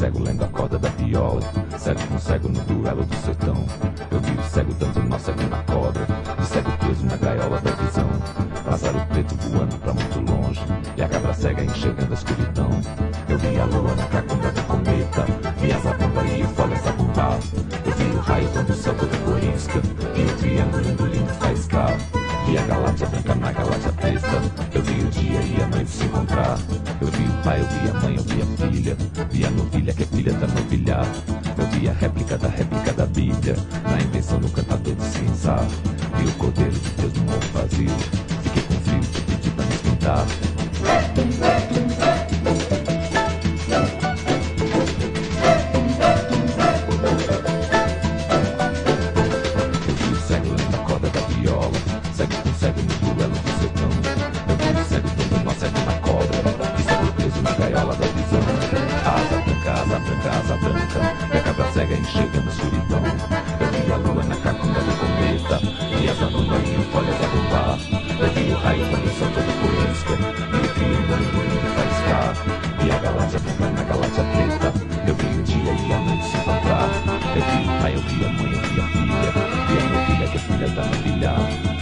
cego lendo a corda da viola, cego com cego no duelo do sertão. Eu vi o cego dando nó, cego na cobra, e cego preso na gaiola da visão. Pássaro preto voando pra muito longe, e a cabra cega enxergando a escuridão. Eu vi a lua na cacunda do cometa, vi a zabumba e o folha zabumbar. Eu vi o raio quando o céu todo corisca, e o triângulo engolindo faiscar. Vi a galáxia branca na galáxia preta, eu vi o dia e a noite se encontrar. Eu vi o pai, eu vi a mãe, eu vi a filha, vi a novilha que é filha da novilhar. Eu vi a réplica da Bíblia, na invenção do cantador de cinzar. Vi o cordeiro de Deus no morro vazio, fiquei com frio, pedi pra me esquentar. Eu vi o cego lendo a corda da viola, cego com cego no duelo do sertão. Eu vi o cego dando nó, cego na cobra, e cego preso na gaiola da visão. Asa branca, asa branca, asa branca, e a cabra cega enxergando a escuridão. Eu vi a lua na cacunda do cometa, e a zabumba e o folha zabumbar. Eu vi o raio quando o céu todo corisca, e o triângulo engolindo faiscar. Vi a galáxia branca na galáxia preta, eu vi o dia e a noite se encontrar. Eu vi o pai, eu vi a mãe, eu vi a filha, vi a novilha que é filha da novilhar.